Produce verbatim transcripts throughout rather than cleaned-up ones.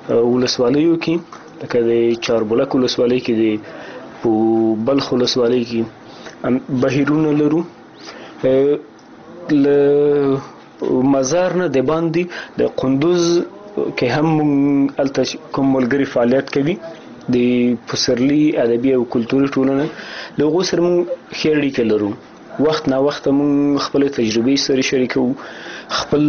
ولسوالیو کې لکه د چاربلک ولسوالۍ کې د په بلخ ولسوالۍ کې بهیرونه لرو. له مزار نه د باندې د قندوز کې هم هلته کوم ملګري فعالیت کوي د پسرلي ادبي او کلتوري ټولنه. له هغو سره موږ ښې اړیکې لرو. وخت نا وخته موږ خپلې تجربې سره شریکوو، خپل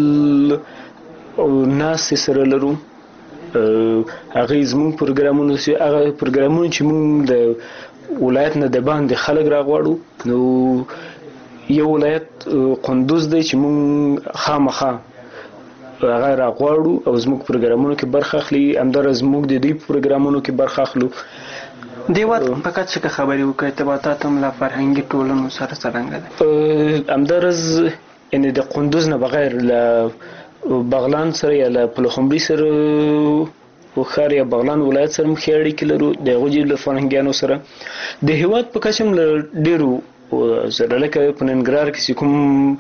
ناستې سره لرو. هغې زموږ پروګرامونه هغه پروګرامونه چې موږ د ولایت نه د باندې خلک راغواړو، نو یو ولایت قندوز دی چې موږ خامخا هغه راغواړو او زموږ پروګرامونو کې برخه اخلي. همداراز موږ د دوی پروګرامونو کې برخه اخلو. دې وخت فقط څه خبرې وکړئ، ارتباطات هم له فرهنګي ټولنو سره څرنګه ده؟ همداراز یعنې د قندوز نه بغیر له بغلان سره یا له پلخمري سره ښار یا بغلان ولایت سره هم ښې اړیکې لرو، د هغو ژبې له فرهنګیانو سره. د هېواد په کچه هم له ډېرو سره لکه په ننګرهار کې چې کوم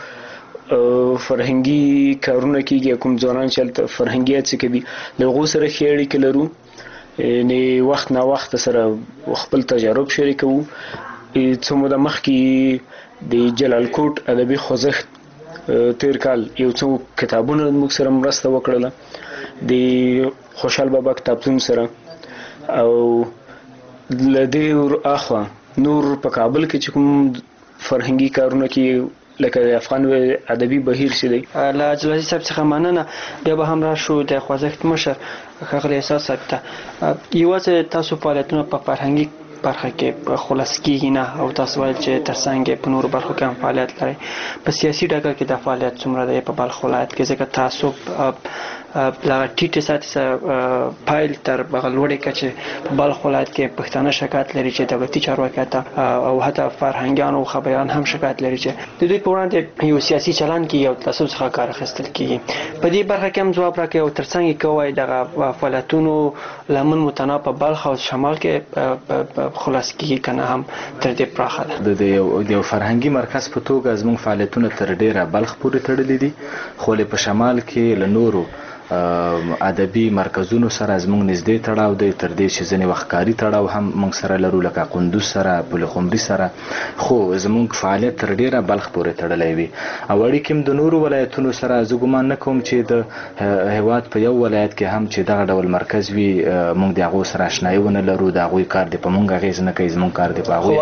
فرهنګي کارونه کېږي، کوم ځوانان چې هلته فرهنګي هڅې کوي، له هغو سره ښې اړیکې لرو. یعنې وخت نا وخت سره خپل تجارب شریکوو. څه موده مخکې د جلال کوټ ادبي خوځښت تیر کال یو څو کتابونه موږ سره مرسته وکړله د خوشحال بابا کتابتون سره. او له دې اخوا نور په کابل کې چې کوم فرهنګي کارونه کې لکه د افغان ادبي بهیر چې دی. له عبدالعزیز صاحب څخه مننه. بیا به هم راشو د خوځښت مشر ښاغلی احساس صاحب ته. یوازې تاسو فعالیتونه په فرهنګي برخه کې خلاص کېږي نه، او تاسو ویل چې ترڅنګ په نورو برخو کې هم فعالیت لرئ. په سیاسي ډګر کې دا فعالیت څومره دی په بلخ ولایت کې؟ ځکه تعصب دغه ټیټې سطحې پایل تر هغه لوړې کچې په بلخ ولایت کې پښتانه شکایت لري چې دولتي چارواکي ته او حتی فرهنګیان او خبریالان هم شکایت لري چې د دوی په وړاندې یو سیاسي چلن کېږي او تعصب څخه کار اخیستل کېږي. په دې برخه کې هم ځواب راکړئ او ترڅنګ یې کوئ دغه فعالیتونو لمن متناوع په بلخ او شمال کې خلاص کېږي که نه هم تر دې پراخه ده؟ د یو فرهنګي مرکز په توګه زموږ فعالیتونه تر ډېره بلخ پورې تړلي دي، خو په شمال کې له نورو ادبي مرکزونو سره زموږ نږدې تړاو دی، تر دې چې ځینې وخت کاري تړاو هم موږ سره لرو لکه قندوز سره، پلخمري سره. خو زموږ فعالیت تر ډېره بلخ پورې تړلی وي. او اړیکې هم د نورو ولایتونو سره زه ګمان نه کوم چې د هېواد په یو ولایت کې هم چې دغه ډول مرکز وي موږ د هغو سره اشنایي ونه لرو، د هغوی کار دی په موږ اغېز نه کوي، زموږ کار دی په هغوی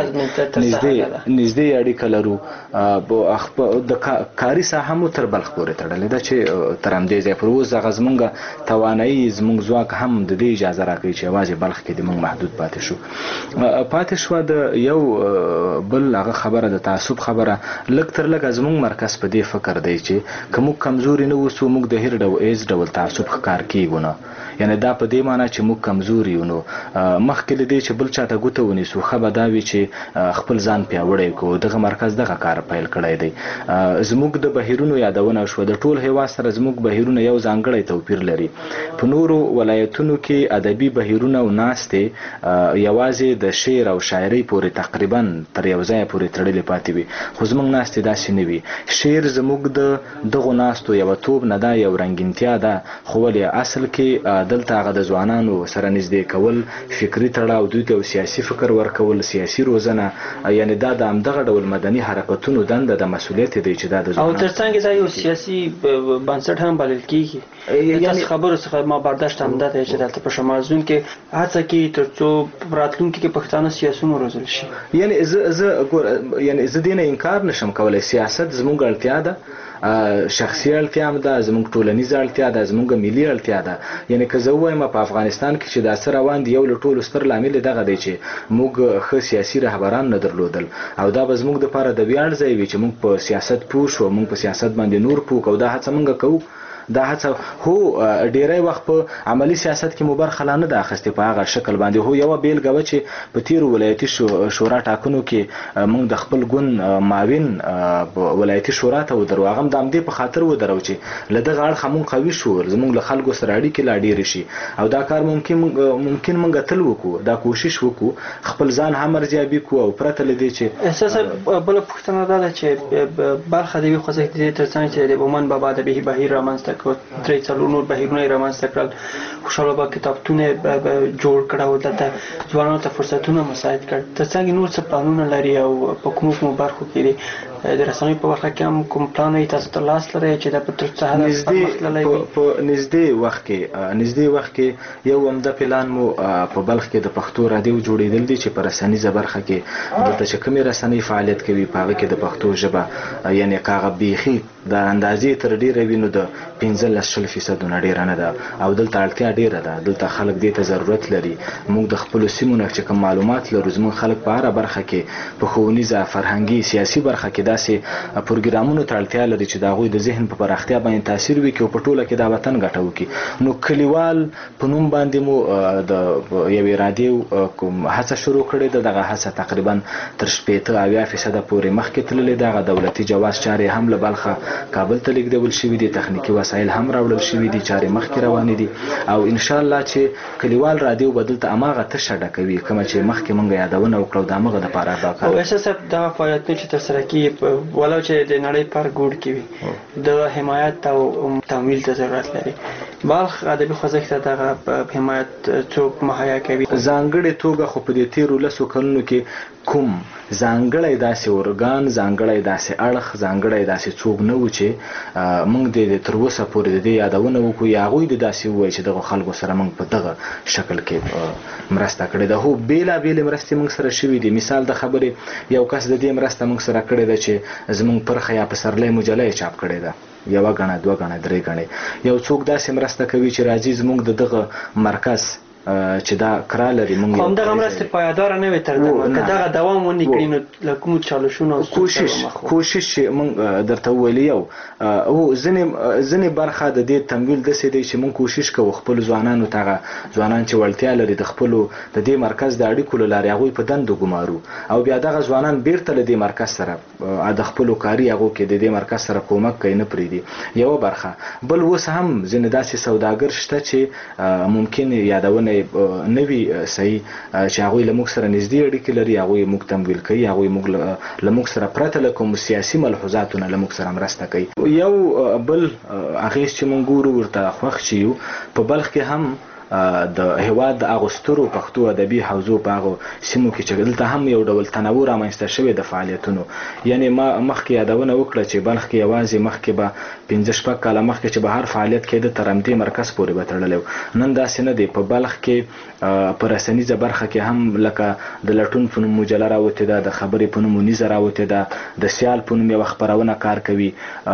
نږدې اړیکه لرو. د کاري ساحه مو تر بلخ پورې تړلې ده چې تر همدې ځایه اوس هغه زموږ توانایي زموږ ځواک هم د دې اجازه راکوي چې یوازې بلخ کې د موږ محدود پاتې شو. پاتې شوه د یو بل هغه خبره د تعصب خبره. لږ تر لږه زموږ مرکز په دې فکر دی چې که موږ کمزوري نه اوسو موږ د هر ډول ایز ډول تعصب ښکار کیږو نه. یعنې دا په دې معنی چې موږ کمزوري یو، نو مخکې له دې چې بل چاته ګوته ونیسو ښه به دا وي چې خپل ځان پیاوړی کړو. دغه مرکز دغه کار پیل کړی دی. زموږ د بهیرونو یادونه شوه. د ټول هېواد سره زموږ بهیرونه یو ځانګړی توپیر لري. په نورو ولایتونو کې ادبي بهیرونه او ناستې یوازې د شعر او شاعرۍ پورې تقریبا تر یو ځایه پورې تړلې پاتې وي، خو زموږ ناستې داسې نه وي. شعر زموږ د دغو ناستو یوه توب نه ده، یو رنګینتیا ده، خو ولې اصل کې دلته هغه د ځوانانو سره نږدې کول، فکري تړاو، دوی ته سیاسي فکر ورکول، سیاسي روزنه، یعنې دا د همدغه ډول مدني حرکتونو دنده د مسؤلیت دی چې دا د ځوانانو او ترڅنګ دا یو سیاسي بنسټ هم بلل کېږي. یعنې خبرو څخه ما برداشت همدا دی چې دلته په شمال زون کې هڅه کوي تر څو راتلونکي کې پښتانه سیاسیون وروزل شي. یعنې زه زه یعنې زه دې نه انکار نشم کولی. سیاست زموږ اړتیا ده، شخصي اړتیا هم ده، زموږ ټولنیزه اړتیا ده، زموږ ملي اړتیا ده. یعنې که زه ووایم په افغانستان کې چې دا څه روان دي، یو له ټولو ستر لامل یې دغه دی چې موږ ښه سیاسي رهبران نه درلودل، او دا به زموږ دپاره د ویاړ ځای وي چې موږ په سیاست پوه شو، موږ په سیاست باندې نور پوه کوو. دا هڅه موږ کوو. دا هڅه هو ډیری وخت په عملی سیاست کې مو برخه لا نه ده اخیستې په هغه شکل باندې. هو یوه بیلګه وه چې په تیرو ولایتي شورا ټاکنو کې موږ د خپل ګوند معاون ولایتي شورا ته ودرو. هغه هم د همدې په خاطر ودرو چې له دغه اړخه موږ قوي شو، زموږ له خلکو سره اړیکې لا ډېرې شي، او دا کار ممکن ممکن موږ تل وکړو، دا کوشش وکړو، خپل ځان هم ارزیابي کړو. او پرته له دې چې احساس بله پوښتنه دا ده چې برخه د یوې خوځښت د دې تر څنګ چې د بومن بابا ادبي بهیر رامنځته لکه درې څلور نور بهیرونه یې رامنځته کړل. خوشحال بابا کتابتون جوړ کړ او دلته ځوانانو ته فرصتونه مساعد کړ. ترڅنګ نور څه پلانونه لري او په کومو کومو برخو کې دي د رسنیو په برخه کې هم کوم پلان یې تاسو ته لاس لرئ چې د په تر څه نږدې په نږدې وخت کې نږدې وخت کې یو عمده پلان مو په بلخ کې د پښتو رادیو جوړېدل دي چې په رسنیزه برخه کې دلته چې کومې رسنۍ فعالیت کوي په هغه کې د پښتو ژبه یعنی کاغه بیخي د اندازې تر ډیره وي نو د پنځلس شل فیصدونه ډیره نه ده او دلته اړتیا ډیره ده. دلته خلک دې ته ضرورت لري. موږ د خپلو سیمو نه چې کوم معلومات لرو زموږ خلک په هره برخه کې په ښوونیزه فرهنګي سیاسي برخه کې داسې پروګرامونو ته اړتیا لري چې د هغوی د ذهن په پراختیا باندې تاثیر وکړي او په ټوله کې د وطن ګټه وکړي. نو کلیوال په نوم باندې مو د یوې رادیو کوم هڅه شروع کړې ده. دغه هڅه تقریبا تر شپېته اویا فیصده پورې مخکې تللې ده. هغه دولتي جواز چارې هم له بلخه کابل ته لیږدول شوي دي. تخنیکي وسایل هم راوړل شوي دي. چارې مخکې روانې دي او ان شاء الله چې کلیوال رادیو به دلته هماغه تشه ډکوي کومه چې مخکې موږ یادونه وکړو د همغه دپاره دا کار. او احساس دغه فعالیتونه چې ترسره کېږي ولو چې د نړۍ په هر ګوټ کې وي د حمایت او تمویل ته ضرورت لري. بلخ ادبي خوځښت ته دغه حمایت څوک مهیا کوي؟ ځانګړې توګه خو په دې تېرو لسو کلونو کې کوم ځانګړی داسې ارګان ځانګړی داسې اړخ ځانګړی داسې څوک نه و چې موږ د تر اوسه پورې د دې یادونه وکړو یا هغوی د داسې ووایي چې دغه خلکو سره موږ په دغه شکل کې مرسته کړې ده. هو بېلابېلې مرستې موږ سره شوي دي. مثال د خبرې یو کس د دې مرسته موږ سره کړې ده چې زموږ پرخه یا پسرلی مجله یې چاپ کړې ده یوه ګڼه دوه ګڼه درې ګڼې. یو څوک داسې مرسته کوي چې راځي زموږ د دغه مرکز چې دا کرا لري موږ هم دغه مرسته پایدار نه وي تر دغه که دغه دوام ونی کړی نو له کوم چالشونو کوشش کوشش موږ درته ویلی یو او ځینې ځینې برخه د دې تمویل داسې دی چې موږ کوشش کوو خپل ځوانانو ته ځوانان چې وړتیا لري د خپلو د دې مرکز د اړیکو له لارې هغوی په دندو ګمارو او بیا دغه ځوانان بیرته له دې مرکز سره د خپلو کاري هغو کې د دې مرکز سره کومک کوي نه پرېږدي. یوه برخه. بل اوس هم ځینې داسې سوداګر شته چې ممکن یادونه نه وي صحیح چې هغوی له موږ سره نږدې اړیکې لري هغوی موږ تمویل کوي هغوی موږ له موږ سره پرته له کوم سیاسي ملحوظاتو نه له موږ سره مرسته کوي. یو بل اغېز چې موږ ګورو ورته خوښ چې یو په بلخ کې هم د هیواد د هغو سترو پښتو ادبي حوزو په هغو سیمو کې چې دلته هم یو ډول تنوع رامنځته شوی د فعالیتونو. یعنې ما مخکې یادونه وکړه چې بلخ کې یوازې مخکې به پنځه شپږ کاله مخکې چې به هر فعالیت کېده تر همدې مرکز پورې به تړلی و. نن داسې نه دی. په بلخ کې په رسنیزه برخه کې هم لکه د لټون په نوم مجله راوتې ده د خبرې په نوم ونیزه راوتې ده د سیال په نوم یوه خپرونه کار کوي.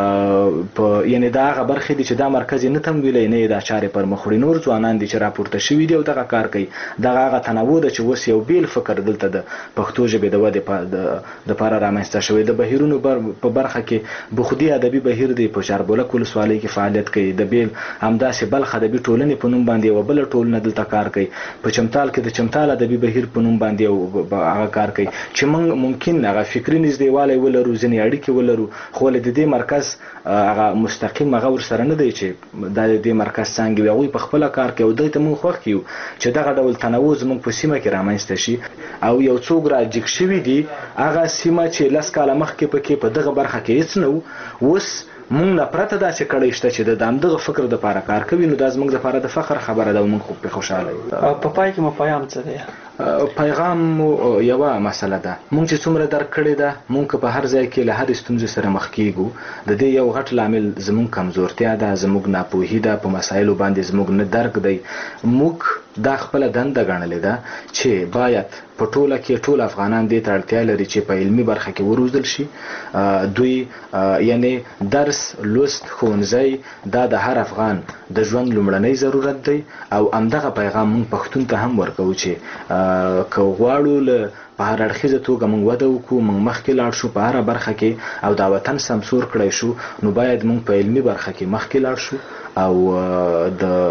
یعنې دا هغه برخې دي چې دا مرکز یې نه تمویلی نه یې دا چارې پر مخ وړي. نور ځوانان دي چې راپورته شوي دي او دغه کار کوي. دغه هغه تنوع ده چې اوس یو بیل فکر دلته د پښتو ژبې د ودې دپاره رامنځته شوی. د بهیرونو په برخه کې بخودي ادبي بهیر دی په چاربولک ولسوالۍ کې فعالیت کوي. د بیل همداسې بلخ ادبي ټولنې په نوم باندې یوه بله ټولنه دلته کار کوي. په چمتال کې د چمتال ادبي بهیر په نوم باندې هغه کار کوي چې موږ ممکن هغه فکري نږدېوالی ولرو ځینې اړیکې ولرو خو له د دې مرکز هغه مستقیم هغه ورسره نه دی چې دا د دې مرکز څانګې وي. هغوی په خپله کار کوي او دې ته موږ خوښ یو چې دغه ډول تنوع زموږ په سیمه کې رامنځته شي. او یو څوک راجګ شوي دي هغه سیمه چې لس کاله مخکې پکې په دغه برخه کې هېڅ نه و اوس موږ نه پرته داسې کړی شته چې د همدغه فکر دپاره کار کوي. نو دا زموږ دپاره د فخر خبره ده او موږ خو پرې خوشحاله یو. په پای کې مو پیغام څه دی؟ پیغام مو یوه مسله ده. موږ چې څومره درک کړې ده موږ که په هر ځای کې له هرې ستونزې سره مخ کېږو د دې یو غټ لامل زموږ کمزورتیا ده زموږ ناپوهي ده په مسایلو باندې زموږ نه درک دی. موږ دا خپله دنده ګڼلې ده چې باید په ټوله کې ټول افغانان دې ته اړتیا لري چې په علمي برخه کې وروزل شي. دوی یعنې درس لوست ښوونځی دا د هر افغان د ژوند لومړنی ضرورت دی او همدغه پیغام موږ پښتون ته هم ورکوو چې که غواړو له په هر اړخیزه توګه موږ وده وکړو موږ مخکې لاړ شو په هره برخه کې او دا وطن سمسور کړی شو نو باید موږ په علمي برخه کې مخکې لاړ شو او د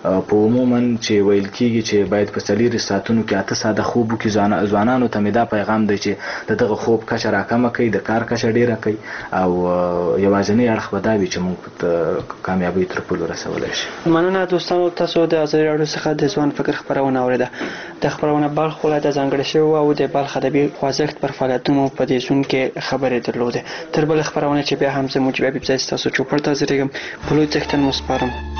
په عموما چې ویل کېږي چې باید په څلور ساعتونو کې اته ساعته خوب وکړي. ځوانانو ته مې دا پیغام دی چې د دغه خوب کچه راکمه کوي، د کار کچه ډیره کوي او یوازینی اړخ به دا وي چې موږ په کامیابۍ تر پولو رسولی شي. مننه دوستانو، تاسو د ازادي راډیو څخه د ځوان فکر خپرونه اوریده. د خپرونه بلخ ولایت ځانګړې شوې او د بلخ ادبي خوځښت پر فعالیتونو په دې زون کې خبرې درلودې. تر بل خپرونه چې بیا هم زه موجب حبیب زاید تاسو چوپړ ته حاضرېږم. په لوی څښتن مو سپارم.